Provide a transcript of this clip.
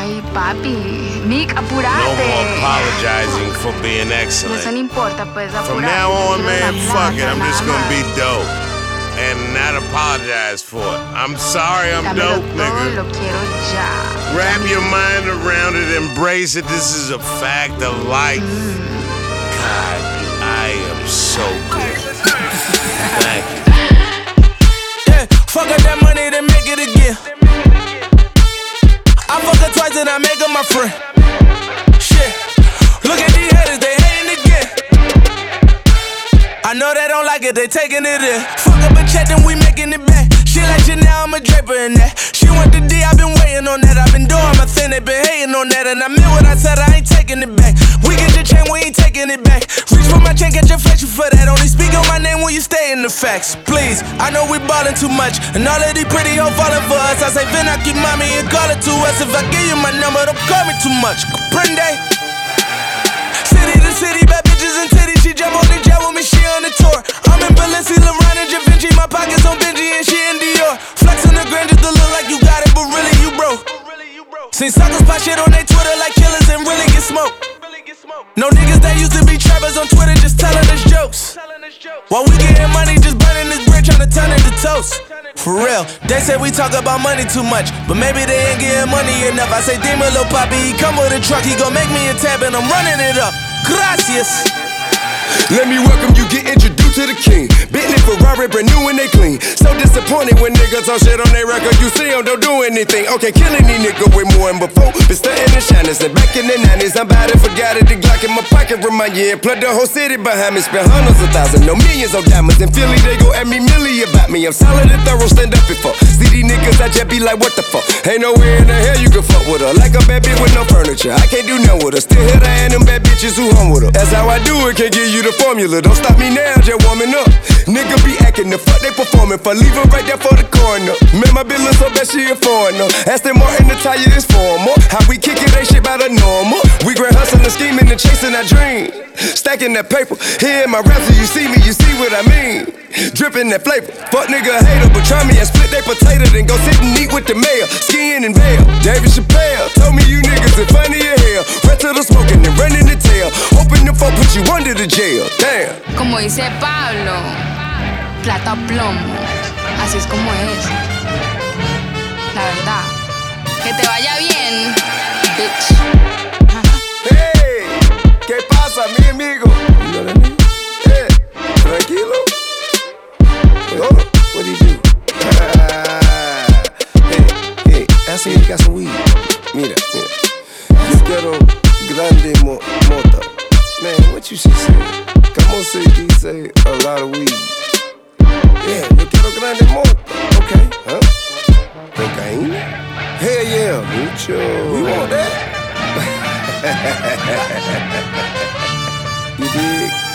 Ay, papi, Nick, apurate. No more apologizing for being excellent. Eso no importa, pues, apurate. From now on, man, fuck it. I'm just gonna be dope and not apologize for it. I'm sorry I'm dope, nigga. Lo quiero ya. Wrap your mind around it, embrace it. This is a fact of life. God, I am so good. Thank you. Yeah, fuck up that money, then make it again. I fuck her twice and I make her my friend. Shit, look at these haters, they hating again. I know they don't like it, they taking it in. Fuck up a check, then we making it back. She like Chanel, I'm a draper in that. She want the D, I been waiting on that. I been doing my thing, they been hating on that. And I meant what I said, I ain't taking it back. We get your chain, we ain't taking it back. Reach for my chain, get your face for that. Only speak on my name when you stay in the facts. Please, I know we ballin' too much. And all of these pretty hoes falling for us. I say, Vin, I keep mommy and call it to us. If I give you my number, don't call me too much. Comprende? City to city, bad bitches and titties. She jump on the jet with me, she on the tour. I'm in Balenci, LeBron and Da Vinci. My pockets on Benji and she in Dior. Flex on the grand just to look like you got it, but really you broke. Seen suckers pop shit on their Twitter like killers and really get smoked. No niggas that used to be trappers on Twitter just telling us jokes. While we getting money, just burning this bread, trying to turn it to toast. For real, they say we talk about money too much, but maybe they ain't getting money enough. I say, Dima, Lil Poppy, he come with a truck, he gon' make me a tab and I'm running it up. Gracias. Let me welcome you, get introduced to the king. Bentley, Ferrari, brand new and they clean. So disappointed when niggas talk shit on their record. You see them, don't do anything. Okay, killing these niggas with more than before. Been stunting and shining since back in the 90s. I'm about to forget it. The Glock in my pocket remind you. And plug the whole city behind me. Spend hundreds of thousands, no millions on diamonds. In Philly, they go at me milli about me. I'm solid and thorough, stand up before. See these niggas, I just be like, what the fuck? Ain't nowhere in the hell you can fuck with her. Like a bad bitch with no furniture. I can't do nothing with her. Still hit her and them bad bitches who hung with her. That's how I do it, can't give you the formula. Don't stop me now, just warming up. Nigga be acting the fuck they performing for. Leave her right there for the corner. Man, my bitch look so bad she a foreigner. Aston Martin, the tire is formal. How we kick it, they shit by the normal. We grand hustling, scheming and chasing our dream. Stacking that paper. Here in my raps, so you see me, you see what I mean. Dripping that flavor. Fuck nigga hater, but try me and split they potato. Then go sit and eat with the mayor. Skiing and bail. David Chappelle told me you niggas are funny as hell. Right to the smoking and running the tail. Open the phone, put you under the jail. Damn. Como dice Pablo, plata o plomo. Así es como es. La verdad. Que te vaya bien, bitch. Hey, ¿qué pasa, mi amigo? You know what I mean? Hey, tranquilo. Wait, hold on. What do you do? Hey, I see you got some weed. Mira. You quiero grande mota. Man, what you should say? Como se dice a lot of weed. Yeah, yo quiero grande mota. Okay, huh? Cocaine? Hell yeah, mucho. We want that. You dig?